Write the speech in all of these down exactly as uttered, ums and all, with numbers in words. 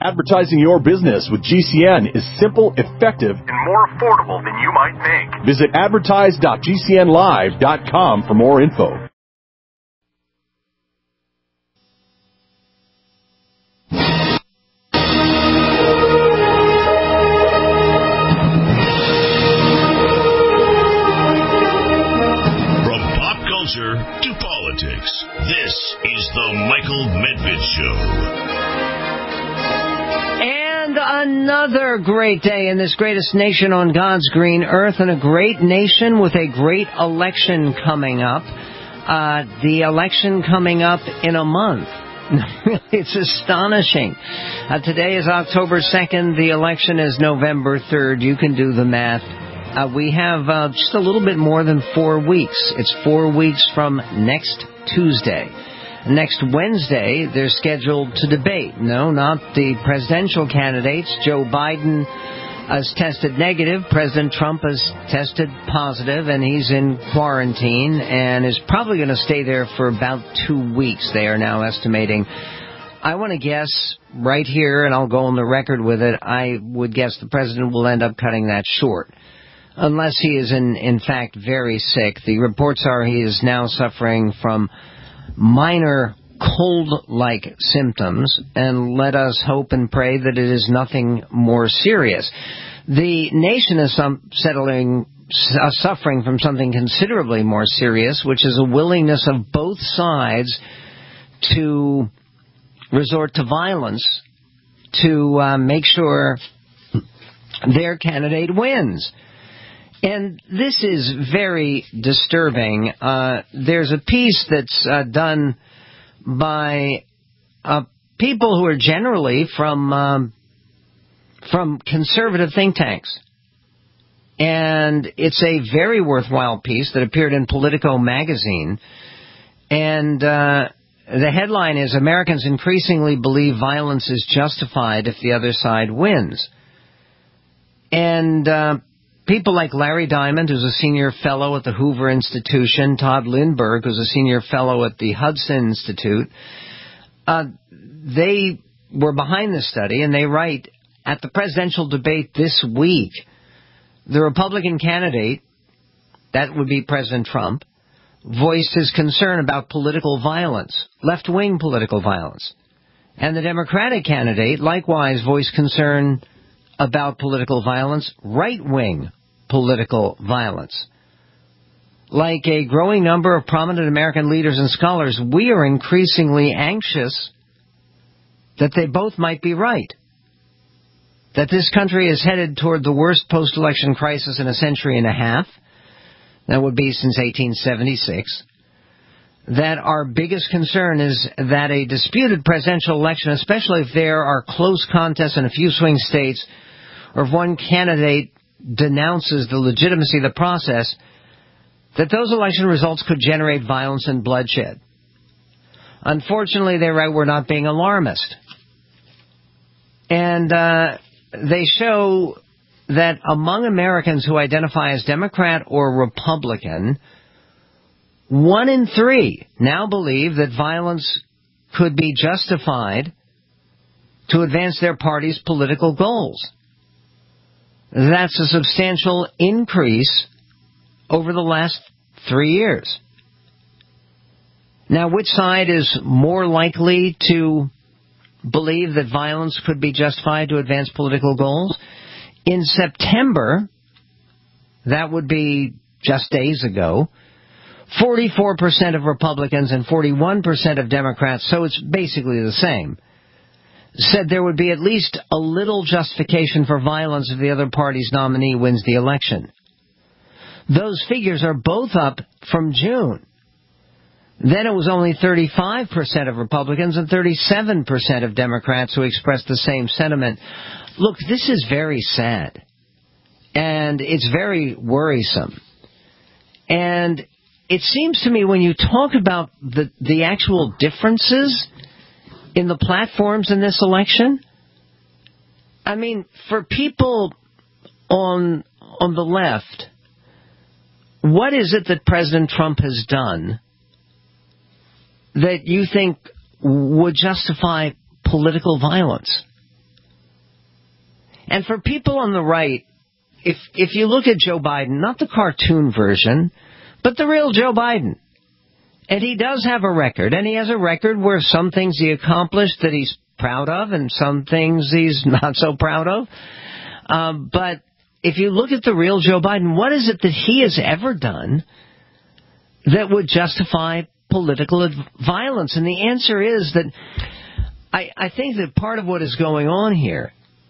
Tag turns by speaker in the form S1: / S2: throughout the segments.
S1: Advertising your business with G C N is simple, effective, and more affordable than you might think. Visit advertise dot g c n live dot com for more info.
S2: From pop culture to politics, this is the Michael Medved Show.
S3: And another great day in this greatest nation on God's green earth, and a great nation with a great election coming up. Uh, the election coming up in a month. It's astonishing. Uh, today is October second. The election is November third. You can do the math. Uh, we have uh, just a little bit more than four weeks. It's four weeks from next Tuesday. Next Wednesday, they're scheduled to debate. No, not the presidential candidates. Joe Biden has tested negative. President Trump has tested positive, and he's in quarantine and is probably going to stay there for about two weeks, they are now estimating. I want to guess right here, and I'll go on the record with it, I would guess the president will end up cutting that short, unless he is, in, in fact, very sick. The reports are he is now suffering from minor cold-like symptoms, and let us hope and pray that it is nothing more serious. The nation is some settling, uh, suffering from something considerably more serious, which is a willingness of both sides to resort to violence to uh, make sure their candidate wins. And this is very disturbing. Uh, there's a piece that's uh, done by uh, people who are generally from um, from conservative think tanks. And it's a very worthwhile piece that appeared in Politico magazine. And uh, the headline is, Americans increasingly believe violence is justified if the other side wins. And uh, people like Larry Diamond, who's a senior fellow at the Hoover Institution, Todd Lindbergh, who's a senior fellow at the Hudson Institute, uh, they were behind this study, and they write, at the presidential debate this week, the Republican candidate, that would be President Trump, voiced his concern about political violence, left-wing political violence. And the Democratic candidate likewise voiced concern about political violence, right-wing political violence. Like a growing number of prominent American leaders and scholars, we are increasingly anxious that they both might be right. That this country is headed toward the worst post-election crisis in a century and a half. That would be since eighteen seventy-six. That our biggest concern is that a disputed presidential election, especially if there are close contests in a few swing states, or if one candidate denounces the legitimacy of the process, that those election results could generate violence and bloodshed. Unfortunately, they write, we're not being alarmist. And uh, they show that among Americans who identify as Democrat or Republican, one in three now believe that violence could be justified to advance their party's political goals. That's a substantial increase over the last three years. Now, which side is more likely to believe that violence could be justified to advance political goals? In September, that would be just days ago, forty-four percent of Republicans and forty-one percent of Democrats, so it's basically the same, said there would be at least a little justification for violence if the other party's nominee wins the election. Those figures are both up from June. Then it was only thirty-five percent of Republicans and thirty-seven percent of Democrats who expressed the same sentiment. Look, this is very sad, and it's very worrisome. And it seems to me when you talk about the, the actual differences in the platforms in this election, I mean, for people on on the left, what is it that President Trump has done that you think would justify political violence? And for people on the right, if if you look at Joe Biden, not the cartoon version, but the real Joe Biden, and he does have a record, and he has a record where some things he accomplished that he's proud of and some things he's not so proud of. Um, but if you look at the real Joe Biden, what is it that he has ever done that would justify political violence? And the answer is that I, I think that part of what is going on here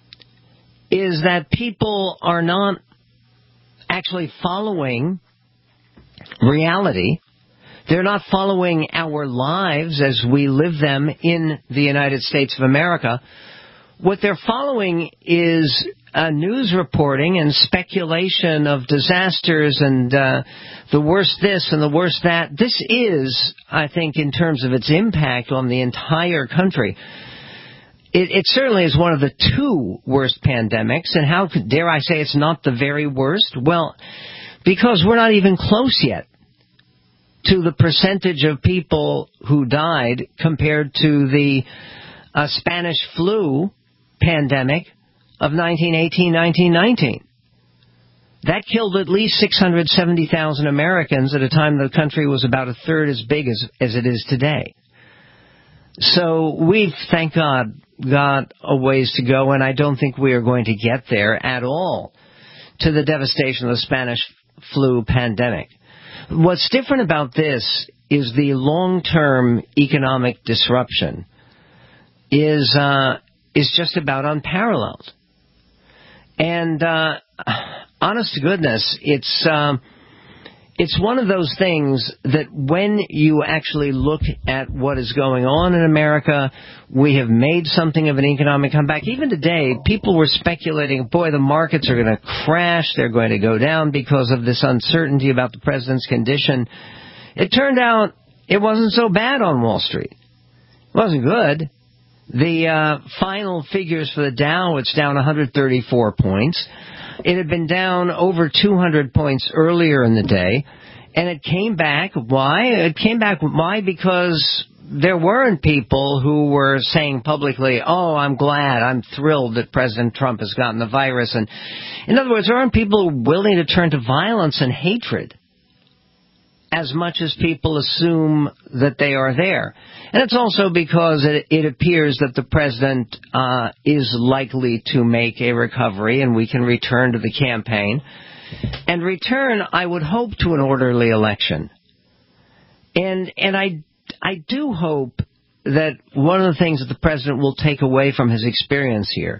S3: is that people are not actually following reality. They're not following our lives as we live them in the United States of America. What they're following is uh, news reporting and speculation of disasters and uh, the worst this and the worst that. This is, I think, in terms of its impact on the entire country, it, it certainly is one of the two worst pandemics. And how could, dare I say it's not the very worst? Well, because we're not even close yet to the percentage of people who died compared to the uh, Spanish flu pandemic of nineteen eighteen, nineteen nineteen. That killed at least six hundred seventy thousand Americans at a time the country was about a third as big as, as it is today. So we've, thank God, got a ways to go, and I don't think we are going to get there at all to the devastation of the Spanish flu pandemic. What's different about this is the long-term economic disruption is uh, is just about unparalleled. And uh, honest to goodness, it's uh, it's one of those things that when you actually look at what is going on in America, we have made something of an economic comeback. Even today, people were speculating, boy, the markets are going to crash, they're going to go down because of this uncertainty about the president's condition. It turned out it wasn't so bad on Wall Street. It wasn't good. The uh, final figures for the Dow, it's down one hundred thirty-four points. It had been down over two hundred points earlier in the day, and it came back. Why? It came back. Why? Because there weren't people who were saying publicly, oh, I'm glad, I'm thrilled that President Trump has gotten the virus. And in other words, there aren't people willing to turn to violence and hatred as much as people assume that they are there. And it's also because it, it appears that the president uh, is likely to make a recovery and we can return to the campaign. And return, I would hope, to an orderly election. And and I, I do hope that one of the things that the president will take away from his experience here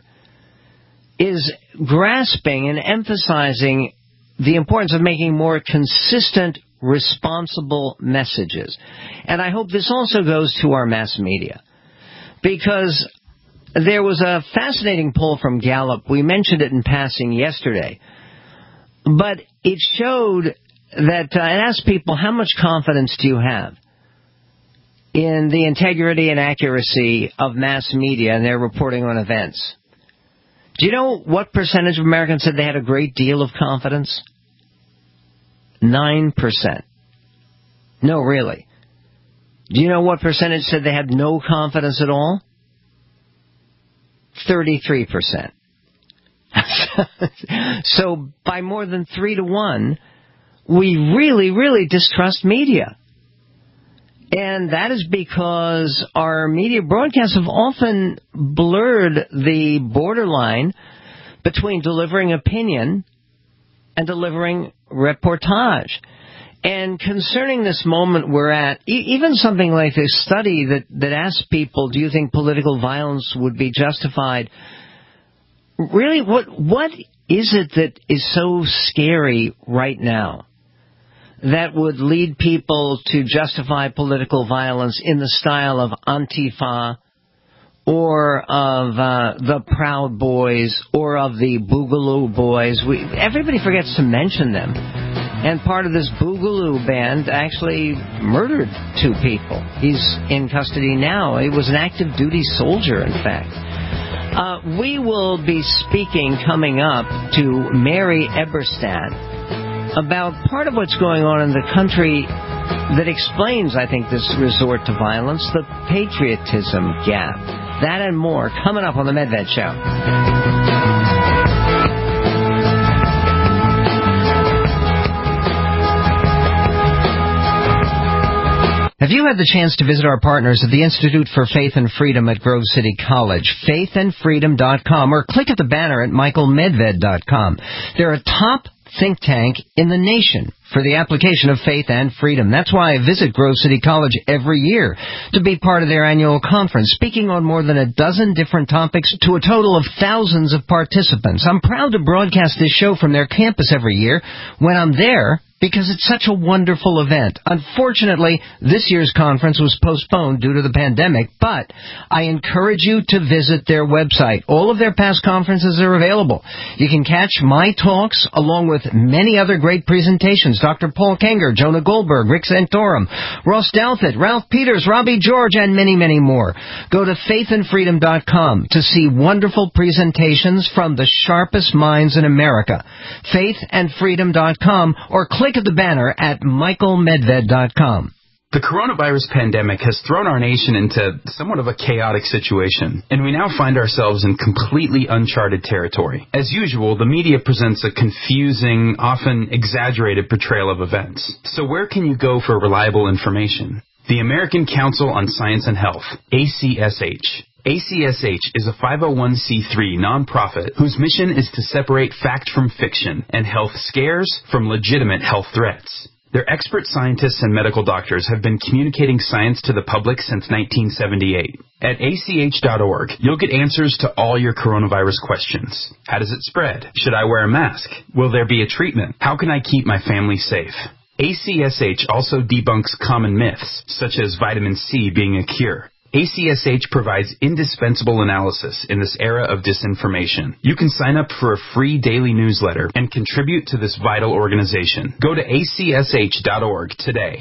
S3: is grasping and emphasizing the importance of making more consistent, responsible messages. And I hope this also goes to our mass media, because there was a fascinating poll from Gallup. We mentioned it in passing yesterday, but it showed that uh, it asked people, how much confidence do you have in the integrity and accuracy of mass media and their reporting on events? Do you know what percentage of Americans said they had a great deal of confidence? Nine percent. No, really. Do you know what percentage said they had no confidence at all? Thirty-three percent. So by more than three to one, we really, really distrust media. And that is because our media broadcasts have often blurred the borderline between delivering opinion and delivering reportage. And concerning this moment we're at, e- even something like this study that, that asks people, do you think political violence would be justified? Really, what what is it that is so scary right now that would lead people to justify political violence in the style of Antifa or of uh, the Proud Boys or of the Boogaloo Boys? We, everybody forgets to mention them. And part of this Boogaloo band actually murdered two people. He's in custody now. He was an active duty soldier, in fact. Uh, we will be speaking coming up to Mary Eberstadt about part of what's going on in the country that explains, I think, this resort to violence, the patriotism gap. That and more coming up on the Medved Show. Have you had the chance to visit our partners at the Institute for Faith and Freedom at Grove City College, faith and freedom dot com, or click at the banner at michael medved dot com? They're a top think tank in the nation for the application of faith and freedom. That's why I visit Grove City College every year to be part of their annual conference, speaking on more than a dozen different topics to a total of thousands of participants. I'm proud to broadcast this show from their campus every year when I'm there, because it's such a wonderful event. Unfortunately, this year's conference was postponed due to the pandemic, but I encourage you to visit their website. All of their past conferences are available. You can catch my talks along with many other great presentations. Doctor Paul Kenger, Jonah Goldberg, Rick Santorum, Ross Douthat, Ralph Peters, Robbie George, and many, many more. Go to faith and freedom dot com to see wonderful presentations from the sharpest minds in America. faith and freedom dot com, or click at the banner at michael medved dot com.
S4: The coronavirus pandemic has thrown our nation into somewhat of a chaotic situation, and we now find ourselves in completely uncharted territory. As usual, the media presents a confusing, often exaggerated portrayal of events. So where can you go for reliable information? The American Council on Science and Health, A C S H. A C S H is a five oh one c three nonprofit whose mission is to separate fact from fiction and health scares from legitimate health threats. Their expert scientists and medical doctors have been communicating science to the public since nineteen seventy-eight. At A C H dot org, you'll get answers to all your coronavirus questions. How does it spread? Should I wear a mask? Will there be a treatment? How can I keep my family safe? A C S H also debunks common myths, such as vitamin C being a cure. A C S H provides indispensable analysis in this era of disinformation. You can sign up for a free daily newsletter and contribute to this vital organization. Go to A C S H dot org today.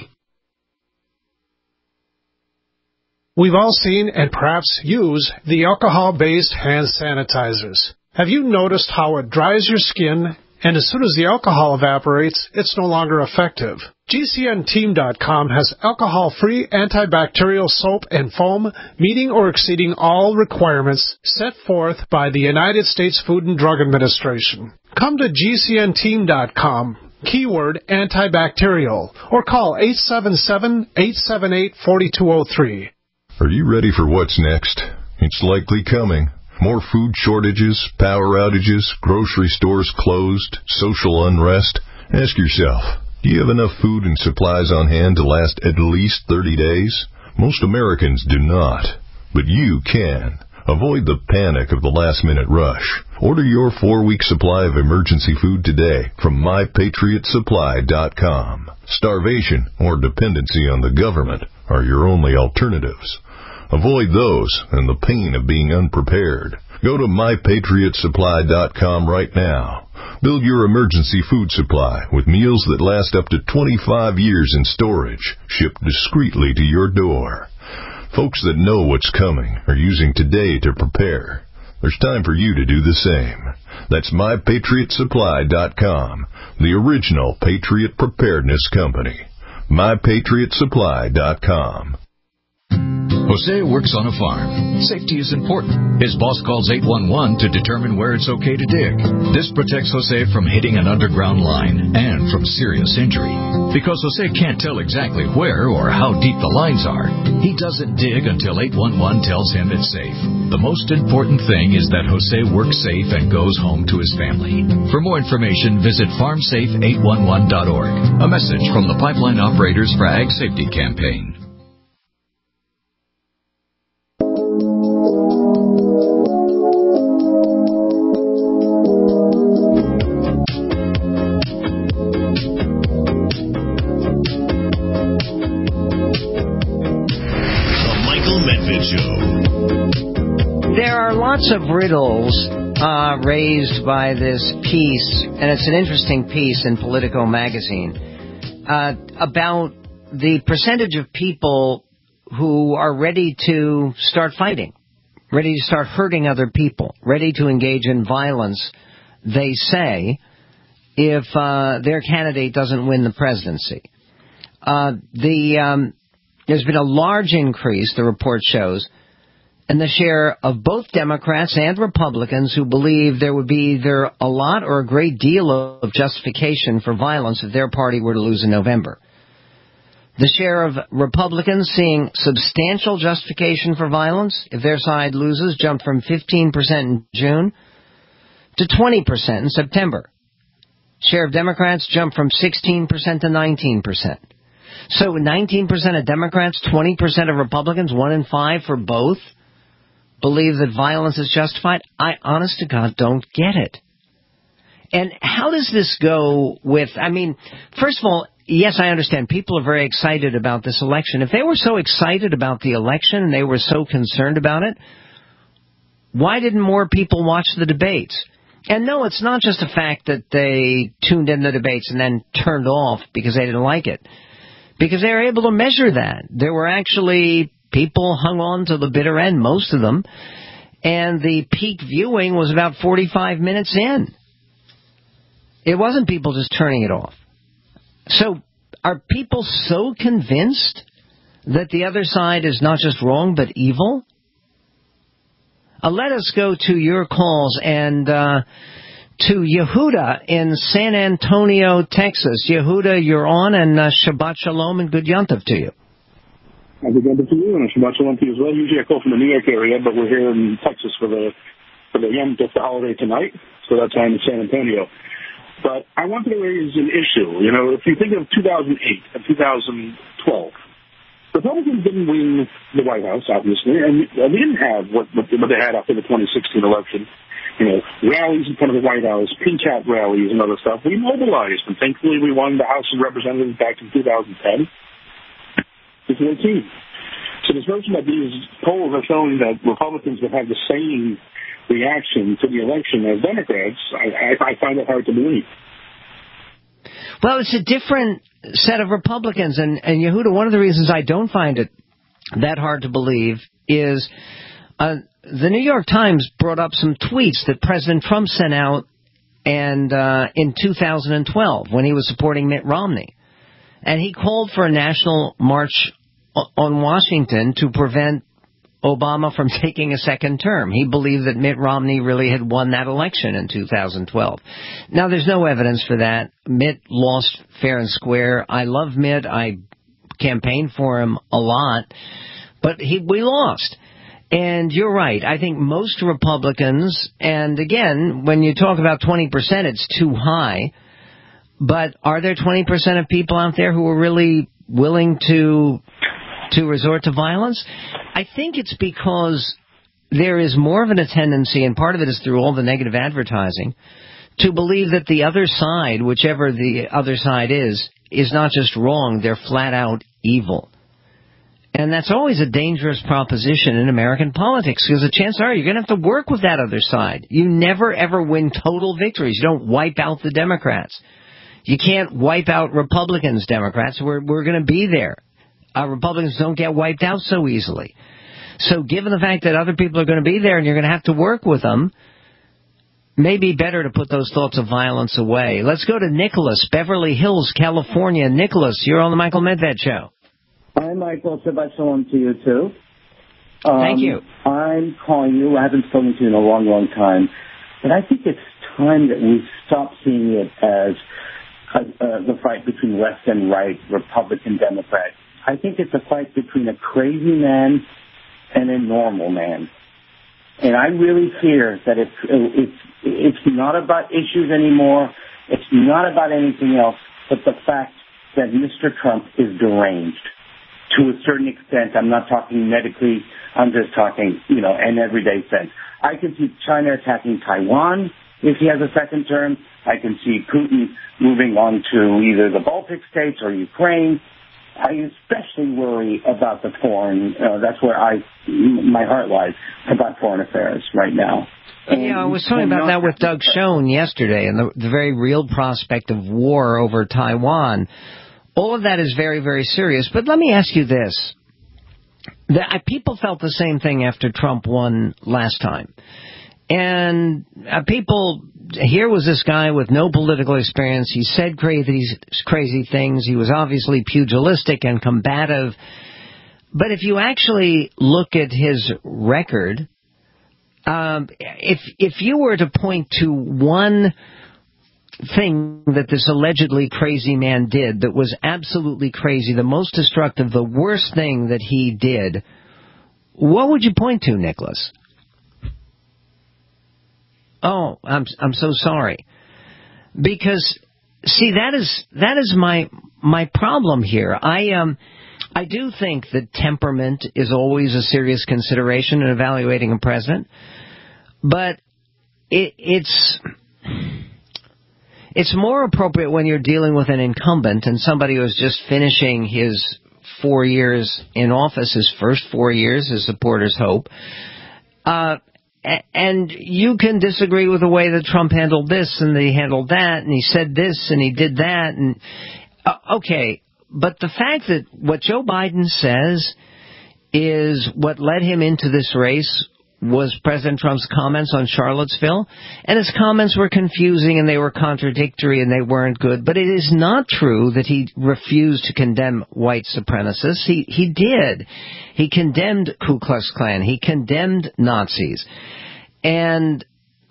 S5: We've all seen and perhaps use the alcohol-based hand sanitizers. Have you noticed how it dries your skin, and as soon as the alcohol evaporates, it's no longer effective? G C N team dot com has alcohol-free antibacterial soap and foam meeting or exceeding all requirements set forth by the United States Food and Drug Administration. Come to G C N team dot com, keyword antibacterial, or call eight seven seven, eight seven eight, four two zero three.
S6: Are you ready for what's next? It's likely coming. More food shortages, power outages, grocery stores closed, social unrest. Ask yourself, do you have enough food and supplies on hand to last at least thirty days? Most Americans do not, but you can. Avoid the panic of the last-minute rush. Order your four-week supply of emergency food today from my patriot supply dot com. Starvation or dependency on the government are your only alternatives. Avoid those and the pain of being unprepared. Go to my patriot supply dot com right now. Build your emergency food supply with meals that last up to twenty-five years in storage, shipped discreetly to your door. Folks that know what's coming are using today to prepare. There's time for you to do the same. That's my patriot supply dot com, the original Patriot Preparedness Company. my patriot supply dot com.
S7: Jose works on a farm. Safety is important. His boss calls eight one one to determine where it's okay to dig. This protects Jose from hitting an underground line and from serious injury. Because Jose can't tell exactly where or how deep the lines are, he doesn't dig until eight one one tells him it's safe. The most important thing is that Jose works safe and goes home to his family. For more information, visit farm safe eight one one dot org. A message from the Pipeline Operators for Ag Safety Campaign.
S3: Lots of riddles uh, raised by this piece, and it's an interesting piece in Politico magazine, uh, about the percentage of people who are ready to start fighting, ready to start hurting other people, ready to engage in violence, they say, if uh, their candidate doesn't win the presidency. Uh, the um, there's been a large increase, the report shows, and the share of both Democrats and Republicans who believe there would be either a lot or a great deal of justification for violence if their party were to lose in November. The share of Republicans seeing substantial justification for violence if their side loses jumped from fifteen percent in June to twenty percent in September. Share of Democrats jumped from sixteen percent to nineteen percent. So nineteen percent of Democrats, twenty percent of Republicans, one in five for both, believe that violence is justified. I, honest to God, don't get it. And how does this go with, I mean, first of all, yes, I understand people are very excited about this election. If they were so excited about the election and they were so concerned about it, why didn't more people watch the debates? And no, it's not just the fact that they tuned in the debates and then turned off because they didn't like it. Because they were able to measure that. There were actually people hung on to the bitter end, most of them, and the peak viewing was about forty-five minutes in. It wasn't people just turning it off. So are people so convinced that the other side is not just wrong but evil? Uh, let us go to your calls and uh, to Yehuda in San Antonio, Texas. Yehuda, you're on, and uh, Shabbat Shalom and good Yontif to you.
S8: Good Yontif to you, and Shabbat Shalom to you as well. Usually I call from the New York area, but we're here in Texas for the for the Yontif, the holiday tonight, so that's why I'm in San Antonio. But I wanted to raise an issue. You know, if you think of two thousand eight and two thousand twelve, Republicans didn't win the White House, obviously, and we didn't have what, what, what they had after the twenty sixteen election. You know, rallies in front of the White House, pinch out rallies and other stuff. We mobilized, and thankfully we won the House of Representatives back in two thousand ten to fourteen. So this notion that these polls are showing that Republicans would have the same reaction to the election as Democrats, I, I, I find it hard to believe.
S3: Well, it's a different set of Republicans, and, and Yehuda, one of the reasons I don't find it that hard to believe is uh, the New York Times brought up some tweets that President Trump sent out and uh, in two thousand twelve when he was supporting Mitt Romney. And he called for a national march on Washington to prevent Obama from taking a second term. He believed that Mitt Romney really had won that election in two thousand twelve. Now, there's no evidence for that. Mitt lost fair and square. I love Mitt. I campaigned for him a lot. But he, we lost. And you're right. I think most Republicans, and again, when you talk about twenty percent, it's too high. But are there twenty percent of people out there who are really willing to to resort to violence? I think it's because there is more of a tendency, and part of it is through all the negative advertising, to believe that the other side, whichever the other side is, is not just wrong, they're flat out evil. And that's always a dangerous proposition in American politics, because the chances are you're going to have to work with that other side. You never, ever win total victories. You don't wipe out the Democrats. You can't wipe out Republicans, Democrats. We're, we're going to be there. Uh, Republicans don't get wiped out so easily. So given the fact that other people are going to be there and you're going to have to work with them, maybe better to put those thoughts of violence away. Let's go to Nicholas, Beverly Hills, California. Nicholas, you're on the Michael Medved Show.
S9: Hi, Michael. Shabbat Shalom to you, too. Um,
S3: Thank you.
S9: I'm calling you. I haven't spoken to you in a long, long time. But I think it's time that we stop seeing it as uh, uh, the fight between left and right, Republican, Democrat. I think it's a fight between a crazy man and a normal man. And I really fear that it's, it's, it's not about issues anymore. It's not about anything else but the fact that Mister Trump is deranged. To a certain extent, I'm not talking medically, I'm just talking, you know, in everyday sense. I can see China attacking Taiwan if he has a second term. I can see Putin moving on to either the Baltic states or Ukraine. I especially worry about the foreign, uh, that's where I, my heart lies, about foreign affairs right now. And
S3: yeah, I was talking about that with Doug Schoen yesterday, and the, the very real prospect of war over Taiwan. All of that is very, very serious. But let me ask you this. The, uh, people felt the same thing after Trump won last time. And uh, people, here was this guy with no political experience. He said crazy, crazy things. He was obviously pugilistic and combative. But if you actually look at his record, um, if if you were to point to one thing that this allegedly crazy man did that was absolutely crazy, the most destructive, the worst thing that he did, what would you point to, Nicholas? Oh, I'm I'm so sorry. Because, see, that is that is my my problem here. I um I do think that temperament is always a serious consideration in evaluating a president, but it, it's it's more appropriate when you're dealing with an incumbent and somebody who is just finishing his four years in office, his first four years, his supporters hope. Uh, and you can disagree with the way that Trump handled this and that he handled that and he said this and he did that. And uh, okay, but the fact that what Joe Biden says is what led him into this race was President Trump's comments on Charlottesville, and his comments were confusing and they were contradictory and they weren't good. But it is not true that he refused to condemn white supremacists. He he did. He condemned Ku Klux Klan. He condemned Nazis. And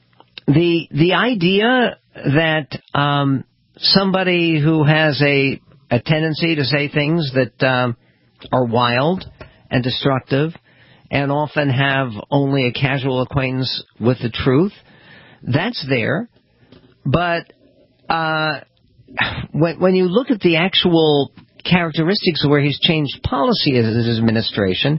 S3: the the idea that um, somebody who has a a tendency to say things that um, are wild and destructive and often have only a casual acquaintance with the truth, that's there. But uh, when, when you look at the actual characteristics of where he's changed policy as his administration,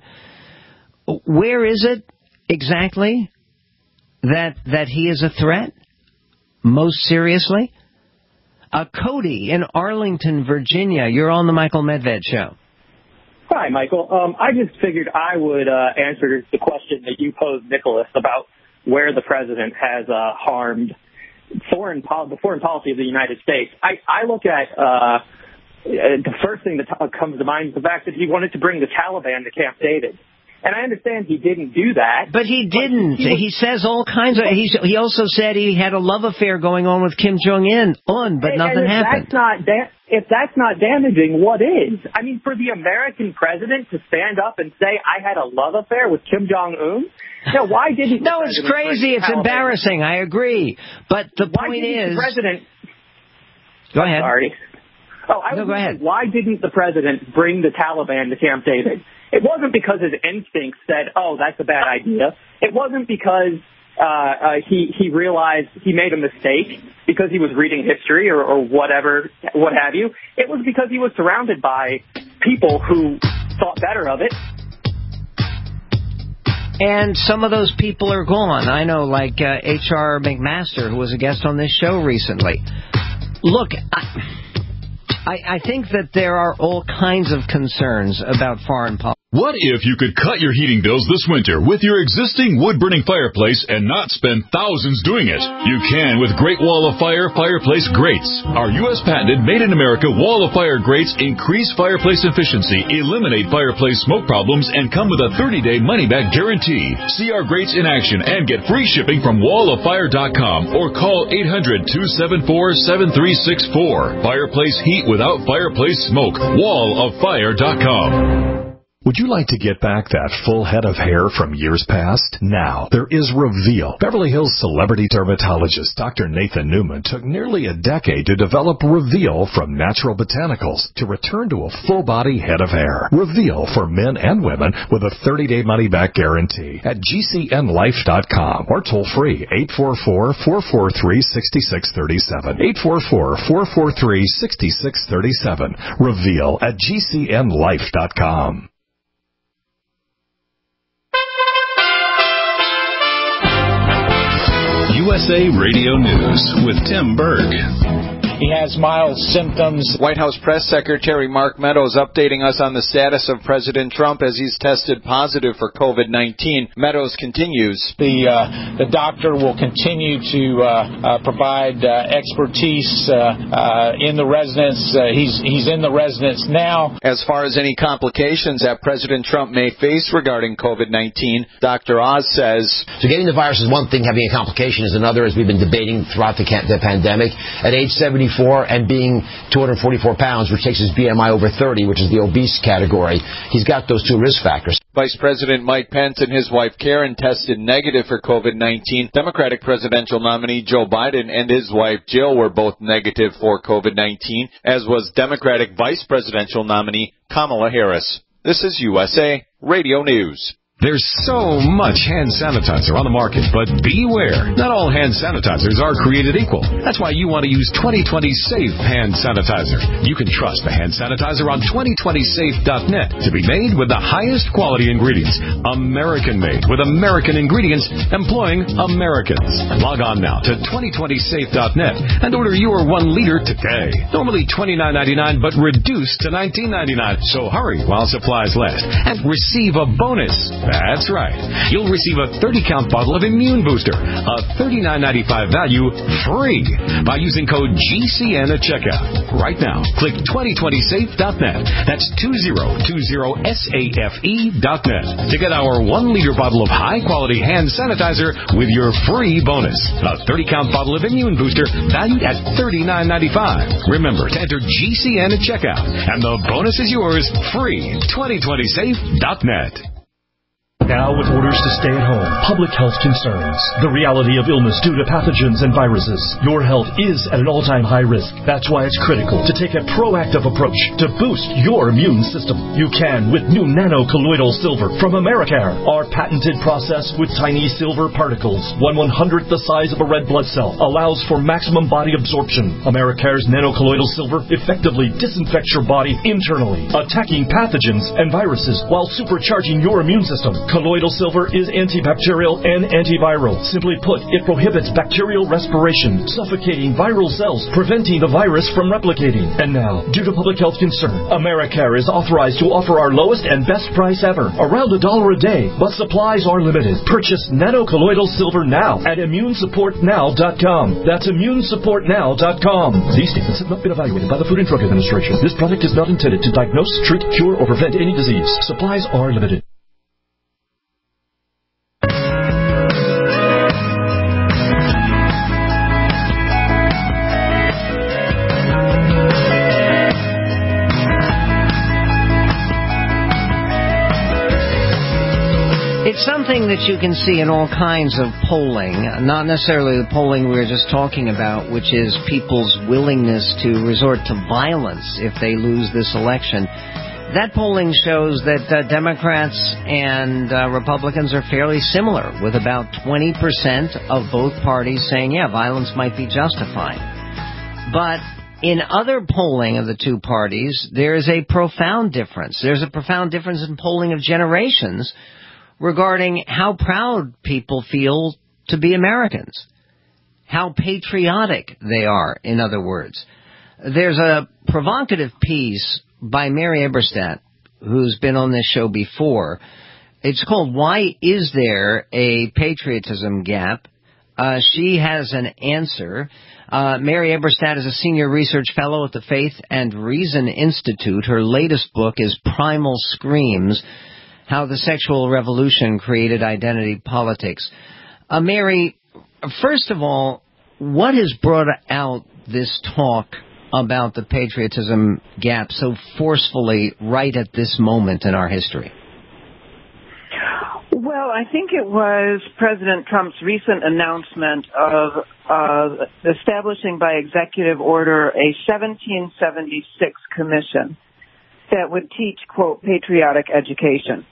S3: where is it exactly that that he is a threat? Most seriously? Uh, Cody in Arlington, Virginia, you're on the Michael Medved Show.
S10: Hi, Michael. Um, I just figured I would uh, answer the question that you posed, Nicholas, about where the president has uh, harmed foreign pol- the foreign policy of the United States. I, I look at uh, the first thing that t- comes to mind is the fact that he wanted to bring the Taliban to Camp David. And I understand he didn't do that.
S3: But he didn't. He, was, he says all kinds of... He, he also said he had a love affair going on with Kim Jong-un, on, but
S10: and,
S3: nothing
S10: and if
S3: happened.
S10: That's not da- if that's not damaging, what is? I mean, for the American president to stand up and say, I had a love affair with Kim Jong-un? No, why didn't...
S3: no, it's crazy. It's Taliban? Embarrassing. I agree. But the
S10: why
S3: point
S10: is... The president...
S3: Go ahead.
S10: Sorry. Oh, I
S3: no,
S10: was
S3: go ahead.
S10: Why didn't the president bring the Taliban to Camp David? It wasn't because his instincts said, oh, that's a bad idea. It wasn't because uh, uh, he, he realized he made a mistake because he was reading history or, or whatever, what have you. It was because he was surrounded by people who thought better of it.
S3: And some of those people are gone. I know, like uh, H R McMaster, who was a guest on this show recently. Look, I... I, I think that there are all kinds of concerns about foreign policy.
S11: What if you could cut your heating bills this winter with your existing wood-burning fireplace and not spend thousands doing it? You can with Great Wall of Fire Fireplace Grates. Our U S patented made-in-America Wall of Fire grates increase fireplace efficiency, eliminate fireplace smoke problems, and come with a thirty-day money-back guarantee. See our grates in action and get free shipping from wall of fire dot com or call eight hundred, two seven four, seven three six four. Fireplace heat without fireplace smoke. wall of fire dot com.
S1: Would you like to get back that full head of hair from years past? Now, there is Reveal. Beverly Hills celebrity dermatologist Doctor Nathan Newman took nearly a decade to develop Reveal from natural botanicals to return to a full-body head of hair. Reveal for men and women with a thirty-day money-back guarantee at G C N life dot com or toll-free eight four four, four four three, six six three seven. eight four four, four four three, six six three seven. Reveal at G C N life dot com.
S2: U S A Radio News with Tim Berg.
S12: He has mild symptoms.
S13: White House Press Secretary Mark Meadows updating us on the status of President Trump as he's tested positive for COVID nineteen. Meadows continues.
S12: The uh, the doctor will continue to uh, uh, provide uh, expertise uh, uh, in the residence. Uh, he's he's in the residence now.
S13: As far as any complications that President Trump may face regarding COVID nineteen, Doctor Oz says,
S14: so getting the virus is one thing, having a complication is another, as we've been debating throughout the, the pandemic. At age seventy-four and being two hundred forty-four pounds, which takes his B M I over thirty, which is the obese category, he's got those two risk factors.
S13: Vice President Mike Pence and his wife Karen tested negative for COVID nineteen. Democratic presidential nominee Joe Biden and his wife Jill were both negative for COVID nineteen, as was Democratic vice presidential nominee Kamala Harris. This is U S A Radio News.
S1: There's so much hand sanitizer on the market, but beware. Not all hand sanitizers are created equal. That's why you want to use twenty twenty Safe Hand Sanitizer. You can trust the hand sanitizer on twenty twenty safe dot net to be made with the highest quality ingredients. American-made with American ingredients employing Americans. Log on now to twenty twenty safe dot net and order your one liter today. Normally twenty-nine ninety-nine, but reduced to nineteen ninety-nine. So hurry while supplies last and receive a bonus. That's right. You'll receive a thirty count bottle of Immune Booster, a thirty-nine ninety-five value, free by using code G C N at checkout. Right now, click twenty twenty safe dot net. That's twenty twenty safe dot net to get our one liter bottle of high-quality hand sanitizer with your free bonus. A thirty count bottle of Immune Booster valued at thirty-nine ninety-five. Remember to enter G C N at checkout, and the bonus is yours free. twenty twenty safe dot net.
S15: Now with orders to stay at home, public health concerns, the reality of illness due to pathogens and viruses, your health is at an all-time high risk. That's why it's critical to take a proactive approach to boost your immune system. You can with new nano-colloidal silver from Americare. Our patented process with tiny silver particles, one one-hundredth the size of a red blood cell, allows for maximum body absorption. Americare's nano-colloidal silver effectively disinfects your body internally, attacking pathogens and viruses while supercharging your immune system. Colloidal silver is antibacterial and antiviral. Simply put, it prohibits bacterial respiration, suffocating viral cells, preventing the virus from replicating. And now, due to public health concern, Americare is authorized to offer our lowest and best price ever, around a dollar a day, but supplies are limited. Purchase nano-colloidal silver now at immune support now dot com. That's immune support now dot com. These statements have not been evaluated by the Food and Drug Administration. This product is not intended to diagnose, treat, cure, or prevent any disease. Supplies are limited.
S3: It's something that you can see in all kinds of polling, not necessarily the polling we were just talking about, which is people's willingness to resort to violence if they lose this election. That polling shows that uh, Democrats and uh, Republicans are fairly similar, with about twenty percent of both parties saying, yeah, violence might be justified. But in other polling of the two parties, there is a profound difference. There's a profound difference in polling of generations regarding how proud people feel to be Americans, how patriotic they are, in other words. There's a provocative piece by Mary Eberstadt, who's been on this show before. It's called Why Is There a Patriotism Gap? Uh, she has an answer. Uh, Mary Eberstadt is a senior research fellow at the Faith and Reason Institute. Her latest book is Primal Screams: How the Sexual Revolution Created Identity Politics. Uh, Mary, first of all, what has brought out this talk about the patriotism gap so forcefully right at this moment in our history?
S16: Well, I think it was President Trump's recent announcement of uh, establishing by executive order a seventeen seventy-six commission that would teach, quote, patriotic education.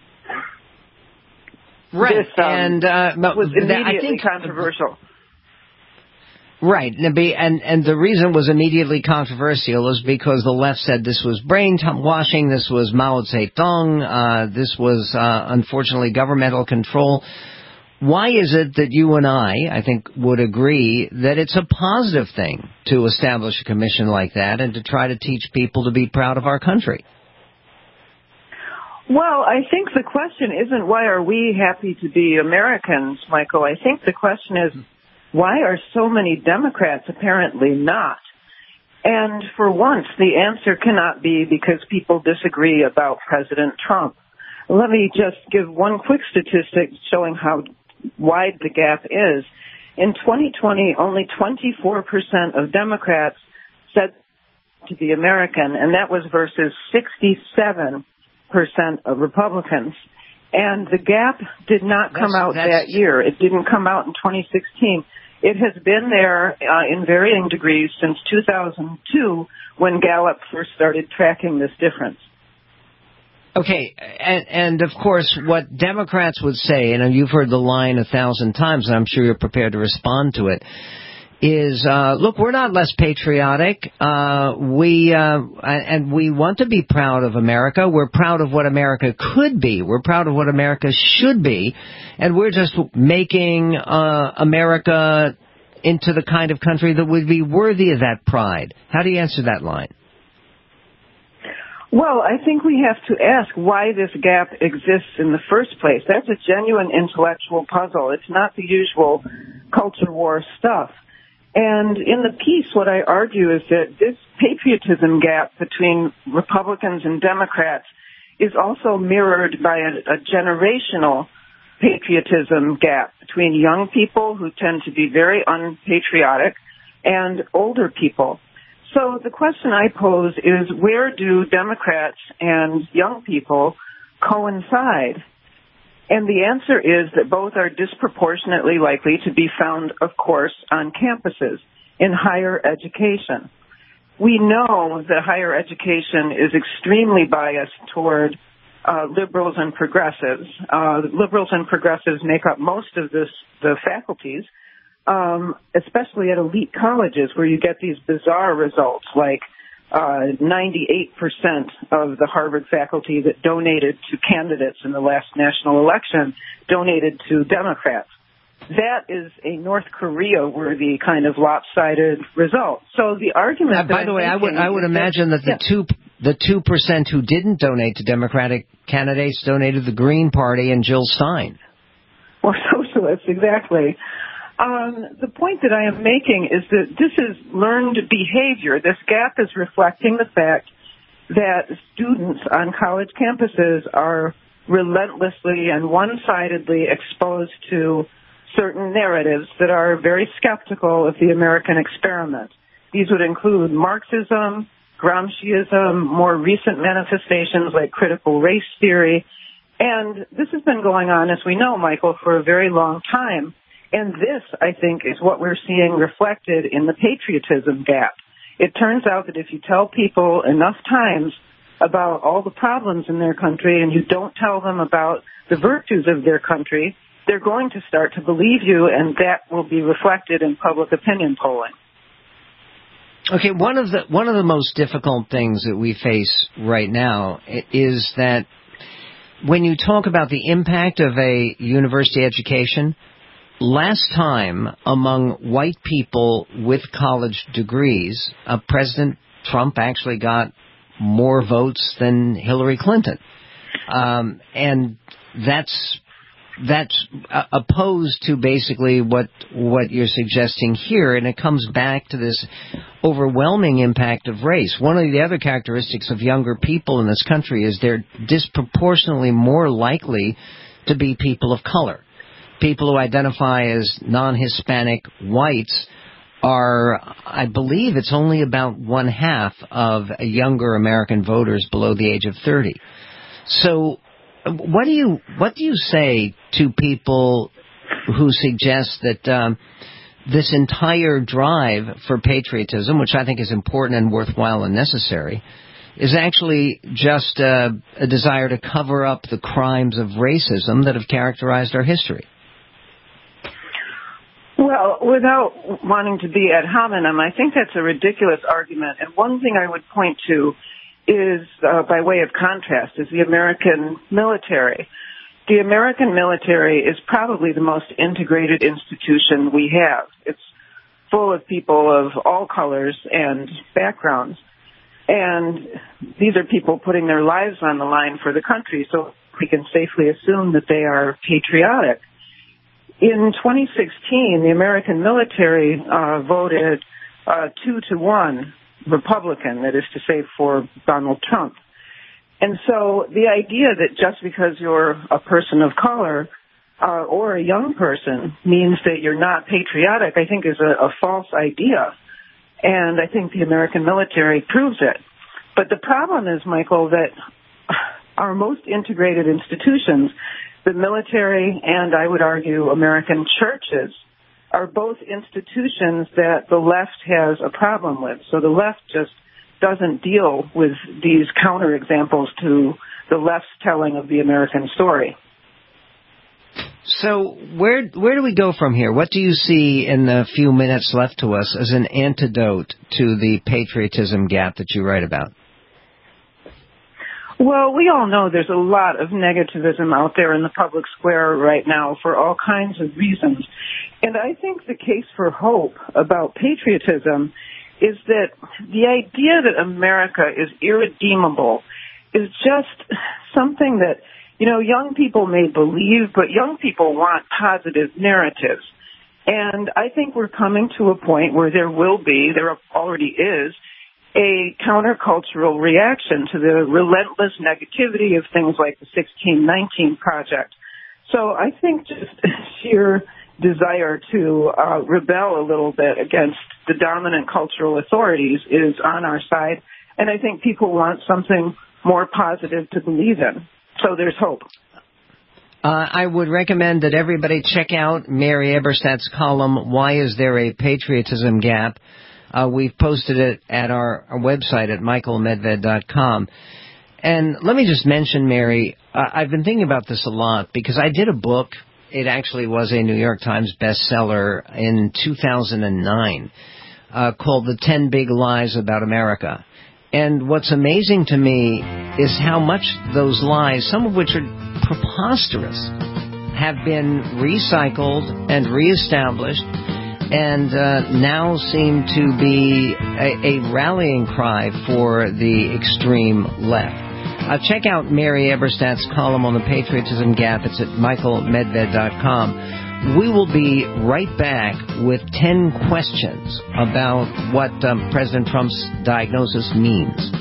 S3: Right,
S16: this, um,
S3: and uh,
S16: was immediately
S3: I think
S16: controversial.
S3: Right, and and the reason it was immediately controversial is because the left said this was brainwashing, this was Mao Zedong, uh, this was uh, unfortunately governmental control. Why is it that you and I, I think, would agree that it's a positive thing to establish a commission like that and to try to teach people to be proud of our country?
S16: Well, I think the question isn't why are we happy to be Americans, Michael. I think the question is, why are so many Democrats apparently not? And for once, the answer cannot be because people disagree about President Trump. Let me just give one quick statistic showing how wide the gap is. In twenty twenty, only twenty-four percent of Democrats said to be American, and that was versus sixty-seven percent of Republicans. And the gap did not come
S3: That's-
S16: out
S3: that's-
S16: that year. It didn't come out in twenty sixteen. It has been there uh, in varying degrees since two thousand two, when Gallup first started tracking this difference.
S3: Okay, and, and of course, what Democrats would say, and you've heard the line a thousand times, and I'm sure you're prepared to respond to it, is, uh, look, we're not less patriotic. Uh, we, uh, and we want to be proud of America. We're proud of what America could be. We're proud of what America should be. And we're just making, uh, America into the kind of country that would be worthy of that pride. How do you answer that line?
S16: Well, I think we have to ask why this gap exists in the first place. That's a genuine intellectual puzzle. It's not the usual culture war stuff. And in the piece, what I argue is that this patriotism gap between Republicans and Democrats is also mirrored by a, a generational patriotism gap between young people who tend to be very unpatriotic and older people. So the question I pose is, where do Democrats and young people coincide? And the answer is that both are disproportionately likely to be found, of course, on campuses in higher education. We know that higher education is extremely biased toward uh, liberals and progressives. Uh, liberals and progressives make up most of this, the faculties, um, especially at elite colleges where you get these bizarre results like Uh, ninety-eight percent of the Harvard faculty that donated to candidates in the last national election donated to Democrats. That is a North Korea-worthy kind of lopsided result. So the argument.
S3: Uh, by the way, I would I would imagine that the
S16: yeah.
S3: two the two percent who didn't donate to Democratic candidates donated to the Green Party and Jill Stein.
S16: Or socialists, exactly. Um, the point that I am making is that this is learned behavior. This gap is reflecting the fact that students on college campuses are relentlessly and one-sidedly exposed to certain narratives that are very skeptical of the American experiment. These would include Marxism, Gramsciism, more recent manifestations like critical race theory. And this has been going on, as we know, Michael, for a very long time. And this, I think, is what we're seeing reflected in the patriotism gap. It turns out that if you tell people enough times about all the problems in their country and you don't tell them about the virtues of their country, they're going to start to believe you, and that will be reflected in public opinion polling.
S3: Okay, one of the one of the most difficult things that we face right now is that when you talk about the impact of a university education, last time, among white people with college degrees, uh, President Trump actually got more votes than Hillary Clinton. Um, and that's that's uh, opposed to basically what what you're suggesting here, and it comes back to this overwhelming impact of race. One of the other characteristics of younger people in this country is they're disproportionately more likely to be people of color. People who identify as non-Hispanic whites are, I believe it's only about one half of younger American voters below the age of thirty. So what do you what do you say to people who suggest that um, this entire drive for patriotism, which I think is important and worthwhile and necessary, is actually just uh, a desire to cover up the crimes of racism that have characterized our history?
S16: Well, without wanting to be ad hominem, I think that's a ridiculous argument. And one thing I would point to is, uh, by way of contrast, is the American military. The American military is probably the most integrated institution we have. It's full of people of all colors and backgrounds. And these are people putting their lives on the line for the country, so we can safely assume that they are patriotic. In twenty sixteen, the American military uh, voted uh, two to one Republican, that is to say, for Donald Trump. And so the idea that just because you're a person of color uh, or a young person means that you're not patriotic, I think is a, a false idea. And I think the American military proves it. But the problem is, Michael, that our most integrated institutions, the military and, I would argue, American churches, are both institutions that the left has a problem with. So the left just doesn't deal with these counterexamples to the left's telling of the American story.
S3: So where where do we go from here? What do you see in the few minutes left to us as an antidote to the patriotism gap that you write about?
S16: Well, we all know there's a lot of negativism out there in the public square right now for all kinds of reasons. And I think the case for hope about patriotism is that the idea that America is irredeemable is just something that, you know, young people may believe, but young people want positive narratives. And I think we're coming to a point where there will be, there already is, a countercultural reaction to the relentless negativity of things like the sixteen nineteen Project. So I think just sheer desire to uh, rebel a little bit against the dominant cultural authorities is on our side. And I think people want something more positive to believe in. So there's hope.
S3: Uh, I would recommend that everybody check out Mary Eberstadt's column, Why Is There a Patriotism Gap? Uh, we've posted it at our, our website at michael medved dot com. And let me just mention, Mary, uh, I've been thinking about this a lot because I did a book. It actually was a New York Times bestseller in two thousand nine uh, called The ten Big Lies About America. And what's amazing to me is how much those lies, some of which are preposterous, have been recycled and reestablished and uh, now seem to be a, a rallying cry for the extreme left. Uh, check out Mary Eberstadt's column on the patriotism gap. It's at michael medved dot com. We will be right back with ten questions about what um, President Trump's diagnosis means.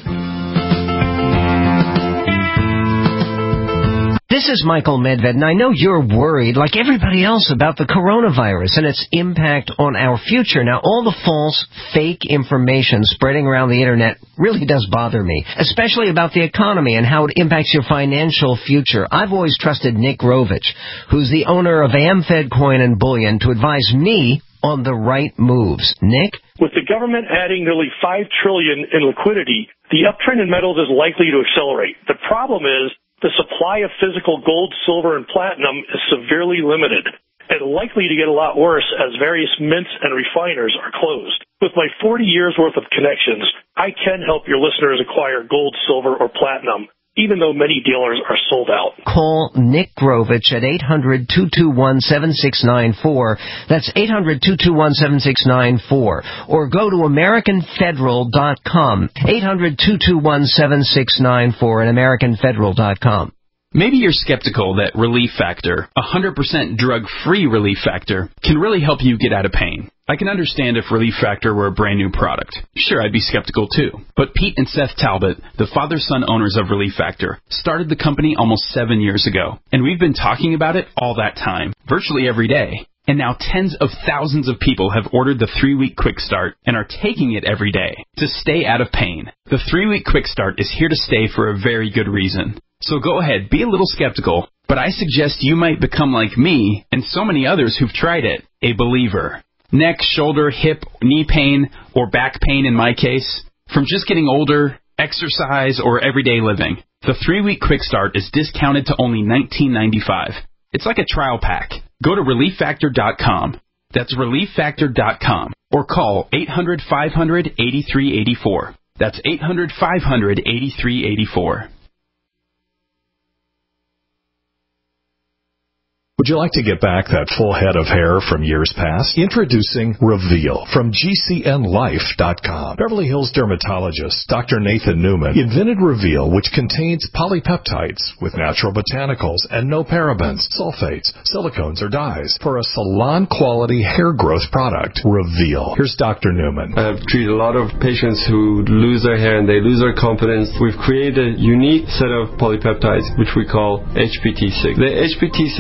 S3: This is Michael Medved, and I know you're worried, like everybody else, about the coronavirus and its impact on our future. Now, all the false, fake information spreading around the Internet really does bother me, especially about the economy and how it impacts your financial future. I've always trusted Nick Rovich, who's the owner of AmFed Coin and Bullion, to advise me on the right moves. Nick?
S17: With the government adding nearly five trillion dollars in liquidity, the uptrend in metals is likely to accelerate. The problem is the supply of physical gold, silver, and platinum is severely limited and likely to get a lot worse as various mints and refiners are closed. With my forty years worth of connections, I can help your listeners acquire gold, silver, or platinum, even though many dealers are sold out.
S3: Call Nick Grovich at eight hundred, two two one, seven six nine four. That's eight hundred, two two one, seven six nine four. Or go to american federal dot com. eight hundred, two two one, seven six nine four and american federal dot com.
S4: Maybe you're skeptical that Relief Factor, one hundred percent drug-free Relief Factor, can really help you get out of pain. I can understand if Relief Factor were a brand new product. Sure, I'd be skeptical too. But Pete and Seth Talbot, the father-son owners of Relief Factor, started the company almost seven years ago. And we've been talking about it all that time, virtually every day. And now tens of thousands of people have ordered the three-week Quick Start and are taking it every day to stay out of pain. The three-week Quick Start is here to stay for a very good reason. So go ahead, be a little skeptical, but I suggest you might become like me and so many others who've tried it, a believer. Neck, shoulder, hip, knee pain, or back pain in my case, from just getting older, exercise, or everyday living. The three-week Quick Start is discounted to only nineteen ninety-five dollars. It's like a trial pack. Go to relief factor dot com. That's relief factor dot com. Or call eight hundred, five hundred, eighty-three eighty-four. That's eight hundred, five hundred, eighty-three eighty-four.
S1: Would you like to get back that full head of hair from years past? Introducing Reveal from G C N life dot com. Beverly Hills dermatologist Doctor Nathan Newman invented Reveal, which contains polypeptides with natural botanicals and no parabens, sulfates, silicones, or dyes for a salon-quality hair growth product. Reveal. Here's Doctor Newman.
S18: I've treated a lot of patients who lose their hair and they lose their confidence. We've created a unique set of polypeptides, which we call H P T six. The H P T six contains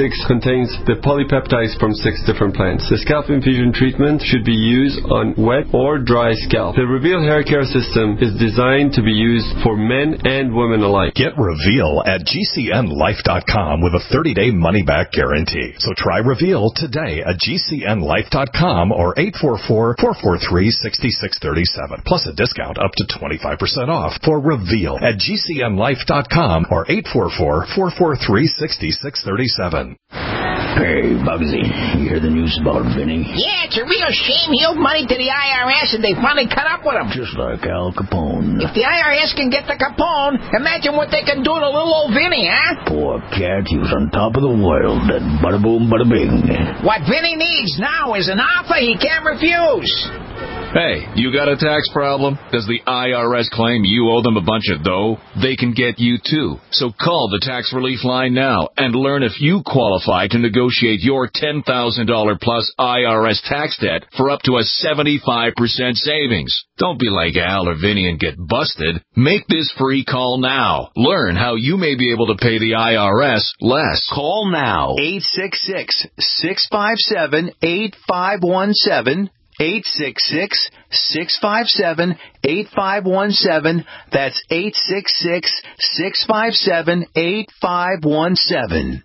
S18: contains the polypeptides from six different plants. The scalp infusion treatment should be used on wet or dry scalp. The Reveal hair care system is designed to be used for men and women alike.
S1: Get Reveal at G C N life dot com with a thirty-day money-back guarantee. So try Reveal today at G C N life dot com or eight four four, four four three, six six three seven. Plus a discount up to twenty-five percent off for Reveal at G C N life dot com or eight four four, four four three, six six three seven.
S19: Hey, Bugsy, you hear the news about Vinny?
S20: Yeah, it's a real shame he owed money to the I R S and they finally cut up with him.
S19: Just like Al Capone.
S20: If the I R S can get the Capone, imagine what they can do to little old Vinny, huh?
S19: Poor cat, he was on top of the world. That bada boom, bada bing.
S20: What Vinny needs now is an offer he can't refuse.
S11: Hey, you got a tax problem? Does the I R S claim you owe them a bunch of dough? They can get you too. So call the tax relief line now and learn if you qualify to negotiate your ten thousand dollars plus I R S tax debt for up to a seventy-five percent savings. Don't be like Al or Vinny and get busted. Make this free call now. Learn how you may be able to pay the I R S less.
S21: Call now. eight six six, six five seven, eight five one seven. eight six six, six five seven, eight five one seven. That's eight six six, six five seven, eight five one seven.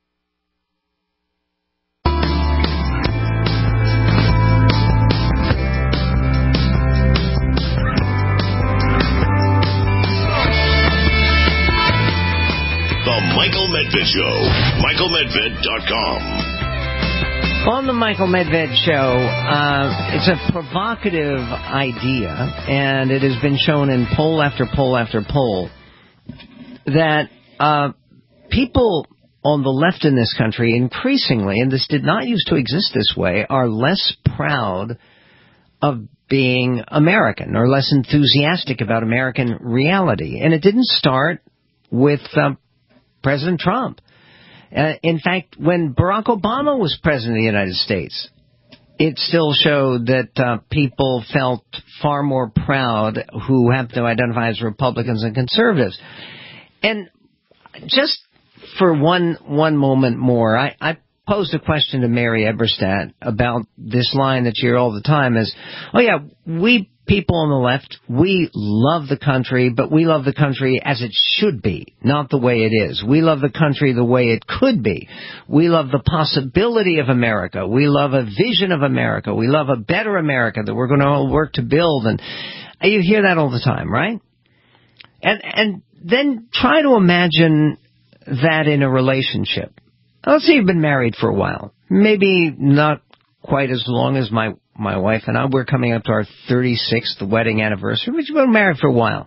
S2: The Michael Medved Show. Michael Medved dot com.
S3: On the Michael Medved Show, uh, it's a provocative idea, and it has been shown in poll after poll after poll, that uh, people on the left in this country increasingly, and this did not used to exist this way, are less proud of being American or less enthusiastic about American reality. And it didn't start with uh, President Trump. Uh, in fact, when Barack Obama was president of the United States, it still showed that uh, people felt far more proud who have to identify as Republicans and conservatives. And just for one one moment more, I, I posed a question to Mary Eberstadt about this line that you hear all the time is, oh yeah, we people on the left, we love the country, but we love the country as it should be, not the way it is. We love the country the way it could be. We love the possibility of America. We love a vision of America. We love a better America that we're going to all work to build. And you hear that all the time, right? And and then try to imagine that in a relationship. Let's say you've been married for a while. Maybe not quite as long as my my wife and I. We're coming up to our thirty-sixth wedding anniversary, but you've been married for a while.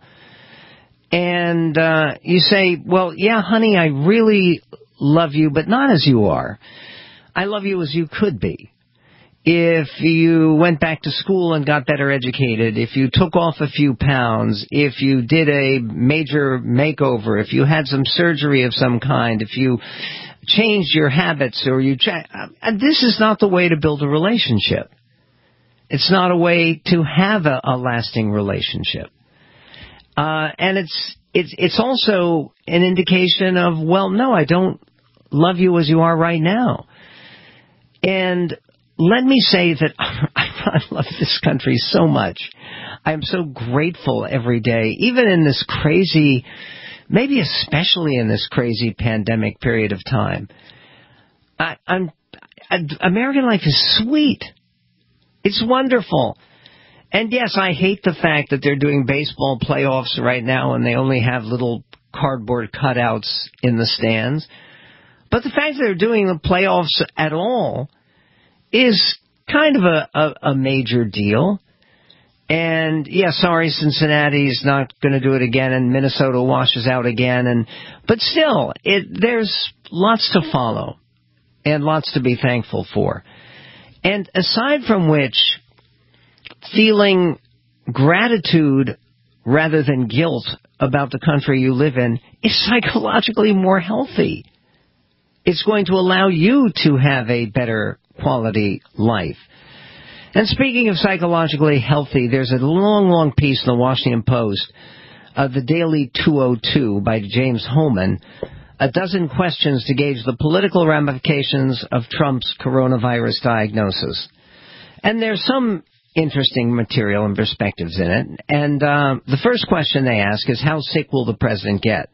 S3: And uh, you say, well, yeah, honey, I really love you, but not as you are. I love you as you could be. If you went back to school and got better educated, if you took off a few pounds, if you did a major makeover, if you had some surgery of some kind, if you changed your habits or you... Cha- this is not the way to build a relationship. It's not a way to have a, a lasting relationship. Uh, and it's, it's, it's also an indication of, well, no, I don't love you as you are right now. And let me say that I love this country so much. I am so grateful every day, even in this crazy, maybe especially in this crazy pandemic period of time. I, I'm, I, American life is sweet. It's wonderful. And yes, I hate the fact that they're doing baseball playoffs right now and they only have little cardboard cutouts in the stands. But the fact that they're doing the playoffs at all is kind of a, a, a major deal. And, yeah, sorry, Cincinnati's not going to do it again, and Minnesota washes out again. And but still, it, there's lots to follow and lots to be thankful for. And aside from which, feeling gratitude rather than guilt about the country you live in is psychologically more healthy. It's going to allow you to have a better quality life. And speaking of psychologically healthy, there's a long, long piece in the Washington Post, uh, the Daily two oh two by James Hohmann, a dozen questions to gauge the political ramifications of Trump's coronavirus diagnosis. And there's some interesting material and perspectives in it. And uh, the first question they ask is, how sick will the president get?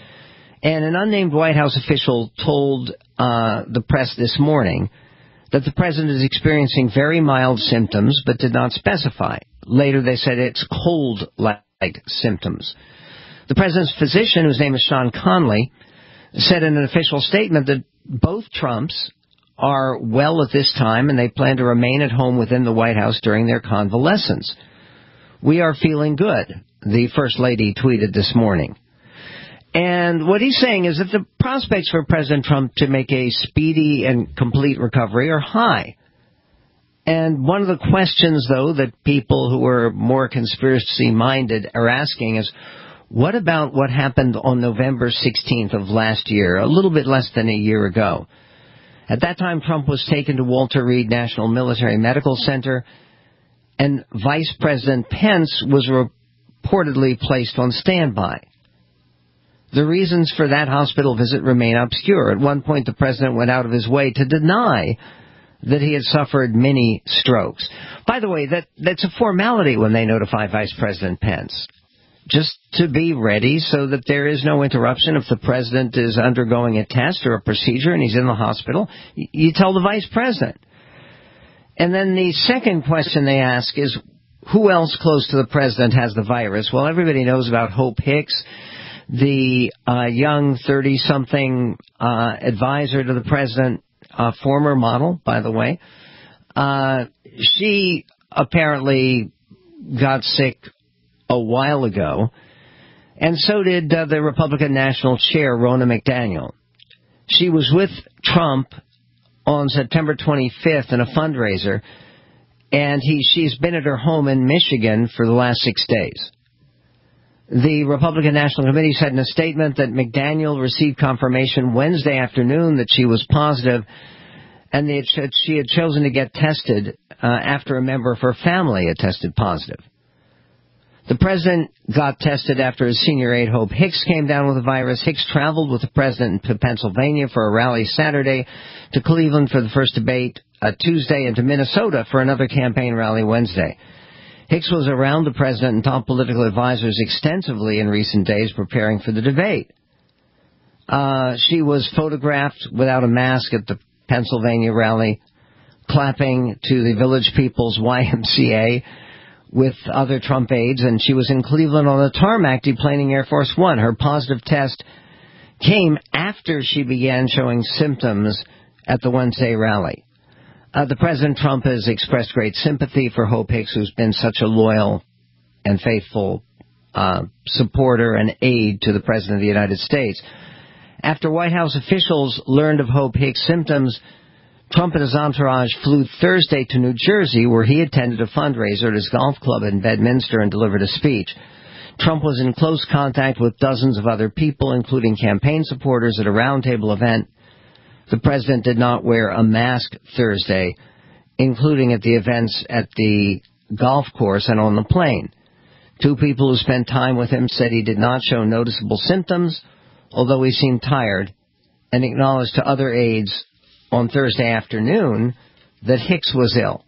S3: And an unnamed White House official told uh, the press this morning that the president is experiencing very mild symptoms, but did not specify. Later they said it's cold-like symptoms. The president's physician, whose name is Sean Conley, said in an official statement that both Trumps are well at this time and they plan to remain at home within the White House during their convalescence. We are feeling good, the First Lady tweeted this morning. And what he's saying is that the prospects for President Trump to make a speedy and complete recovery are high. And one of the questions, though, that people who are more conspiracy-minded are asking is, what about what happened on November sixteenth of last year, a little bit less than a year ago? At that time, Trump was taken to Walter Reed National Military Medical Center, and Vice President Pence was reportedly placed on standby. The reasons for that hospital visit remain obscure. At one point, the president went out of his way to deny that he had suffered many strokes. By the way, that, that's a formality when they notify Vice President Pence. Just to be ready so that there is no interruption. If the president is undergoing a test or a procedure and he's in the hospital, you tell the vice president. And then the second question they ask is, who else close to the president has the virus? Well, everybody knows about Hope Hicks, the uh, young thirty-something uh, advisor to the president, uh, former model, by the way. Uh, she apparently got sick a while ago, and so did uh, the Republican National Chair, Ronna McDaniel. She was with Trump on September twenty-fifth in a fundraiser, and he she's been at her home in Michigan for the last six days. The Republican National Committee said in a statement that McDaniel received confirmation Wednesday afternoon that she was positive, and that she had chosen to get tested uh, after a member of her family had tested positive. The president got tested after his senior aide, Hope Hicks, came down with the virus. Hicks traveled with the president to Pennsylvania for a rally Saturday, to Cleveland for the first debate uh, Tuesday, and to Minnesota for another campaign rally Wednesday. Hicks was around the president and top political advisors extensively in recent days preparing for the debate. Uh, she was photographed without a mask at the Pennsylvania rally, clapping to the Village People's Y M C A with other Trump aides, and she was in Cleveland on the tarmac deplaning Air Force One. Her positive test came after she began showing symptoms at the Wednesday rally. Uh, the President Trump has expressed great sympathy for Hope Hicks, who's been such a loyal and faithful uh, supporter and aide to the President of the United States. After White House officials learned of Hope Hicks' symptoms, Trump and his entourage flew Thursday to New Jersey, where he attended a fundraiser at his golf club in Bedminster and delivered a speech. Trump was in close contact with dozens of other people, including campaign supporters, at a roundtable event. The president did not wear a mask Thursday, including at the events at the golf course and on the plane. Two people who spent time with him said he did not show noticeable symptoms, although he seemed tired, and acknowledged to other aides on Thursday afternoon that Hicks was ill.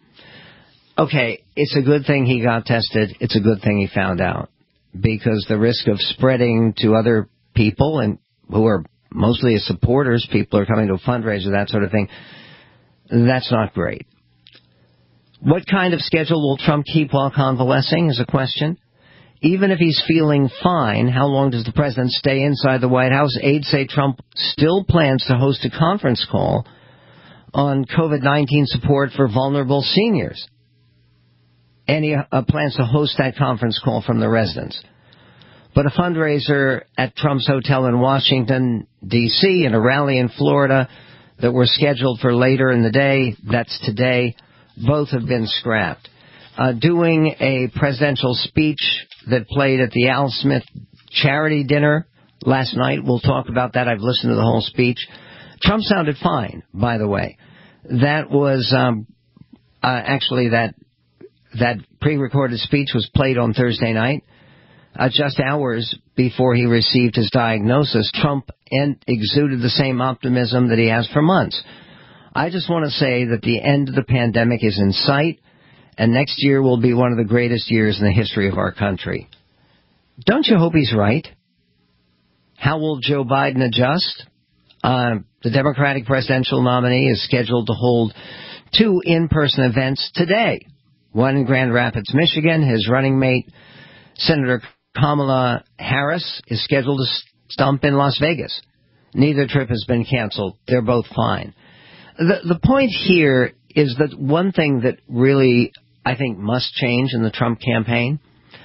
S3: Okay, it's a good thing he got tested. It's a good thing he found out, because the risk of spreading to other people, and who are mostly his supporters, people are coming to a fundraiser, that sort of thing, that's not great. What kind of schedule will Trump keep while convalescing is a question. Even if he's feeling fine, how long does the president stay inside the White House? Aides say Trump still plans to host a conference call on COVID nineteen support for vulnerable seniors. And he uh, plans to host that conference call from the residence. But a fundraiser at Trump's hotel in Washington, D C, and a rally in Florida that were scheduled for later in the day, that's today, both have been scrapped. Uh, doing a presidential speech that played at the Al Smith charity dinner last night, we'll talk about that. I've listened to the whole speech. Trump sounded fine, by the way. That was, um, uh, actually that, that pre-recorded speech was played on Thursday night. uh, just hours before he received his diagnosis, Trump en- exuded the same optimism that he has for months. I just want to say that the end of the pandemic is in sight, and next year will be one of the greatest years in the history of our country. Don't you hope he's right? How will Joe Biden adjust? Uh, the Democratic presidential nominee is scheduled to hold two in-person events today. One in Grand Rapids, Michigan. His running mate, Senator Kamala Harris, is scheduled to stump in Las Vegas. Neither trip has been canceled. They're both fine. The, the point here is that one thing that really, I think, must change in the Trump campaign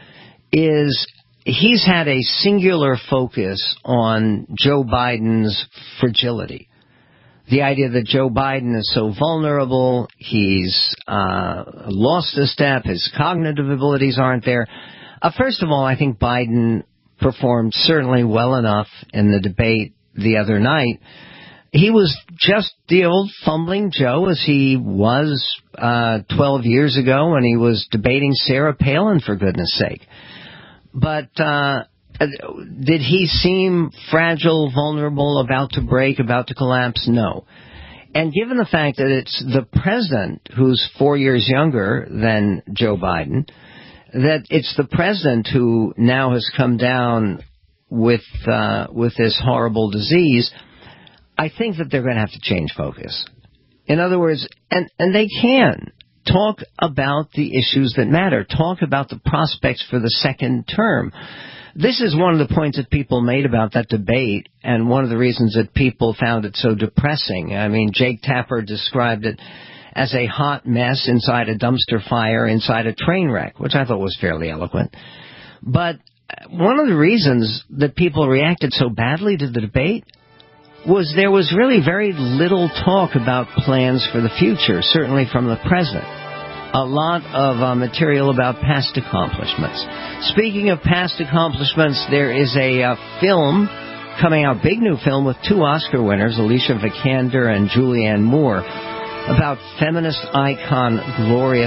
S3: is he's had a singular focus on Joe Biden's fragility. The idea that Joe Biden is so vulnerable, he's uh, lost a step, his cognitive abilities aren't there. Uh, first of all, I think Biden performed certainly well enough in the debate the other night. He was just the old fumbling Joe as he was uh, twelve years ago when he was debating Sarah Palin, for goodness sake. But uh, did he seem fragile, vulnerable, about to break, about to collapse? No. And given the fact that it's the president who's four years younger than Joe Biden, that it's the president who now has come down with uh, with this horrible disease, I think that they're going to have to change focus. In other words, and, and they can. Talk about the issues that matter. Talk about the prospects for the second term. This is one of the points that people made about that debate, and one of the reasons that people found it so depressing. I mean, Jake Tapper described it as a hot mess inside a dumpster fire, inside a train wreck, which I thought was fairly eloquent. But one of the reasons that people reacted so badly to the debate was there was really very little talk about plans for the future, certainly from the president. A lot of uh, material about past accomplishments. Speaking of past accomplishments, there is a uh, film coming out, big new film with two Oscar winners, Alicia Vikander and Julianne Moore, about feminist icon Gloria.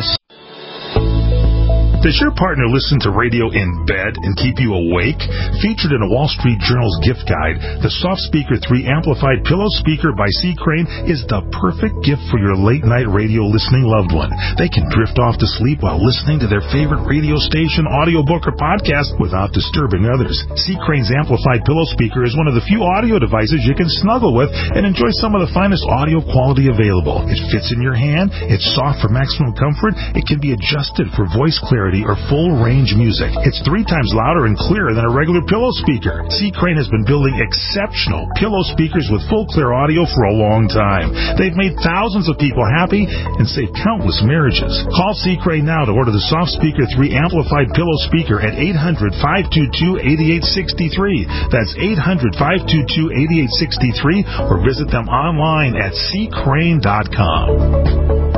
S5: Does your partner listen to radio in bed and keep you awake? Featured in a Wall Street Journal's gift guide, the Soft Speaker three Amplified Pillow Speaker by C. Crane is the perfect gift for your late-night radio listening loved one. They can drift off to sleep while listening to their favorite radio station, audiobook, or podcast without disturbing others. C. Crane's Amplified Pillow Speaker is one of the few audio devices you can snuggle with and enjoy some of the finest audio quality available. It fits in your hand, it's soft for maximum comfort, it can be adjusted for voice clarity or full-range music. It's three times louder and clearer than a regular pillow speaker. C. Crane has been building exceptional pillow speakers with full clear audio for a long time. They've made thousands of people happy and saved countless marriages. Call C. Crane now to order the Soft Speaker three Amplified Pillow Speaker at eight hundred, five two two, eight eight six three. That's eight hundred, five two two, eight eight six three, or visit them online at c crane dot com.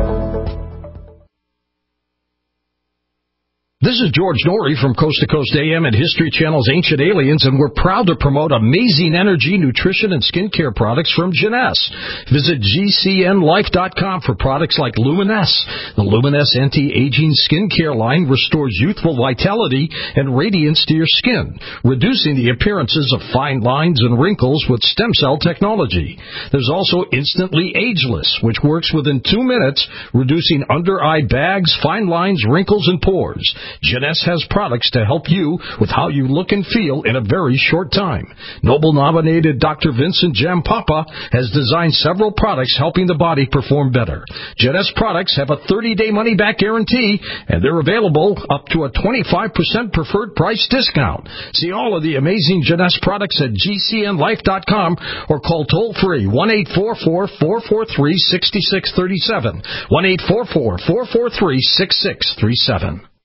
S22: This is George Norrie from Coast to Coast A M and History Channel's Ancient Aliens, and we're proud to promote amazing energy, nutrition, and skincare products from Jeunesse. Visit G C N life dot com for products like Luminesse. The Luminesse anti-aging skincare line restores youthful vitality and radiance to your skin, reducing the appearances of fine lines and wrinkles with stem cell technology. There's also Instantly Ageless, which works within two minutes, reducing under-eye bags, fine lines, wrinkles, and pores. Jeunesse has products to help you with how you look and feel in a very short time. Nobel-nominated Doctor Vincent Jampapa has designed several products helping the body perform better. Jeunesse products have a thirty-day money-back guarantee, and they're available up to a twenty-five percent preferred price discount. See all of the amazing Jeunesse products at G C N life dot com or call toll-free one eight four four, four four three, six six three seven, one eight four four, four four three, six six three seven.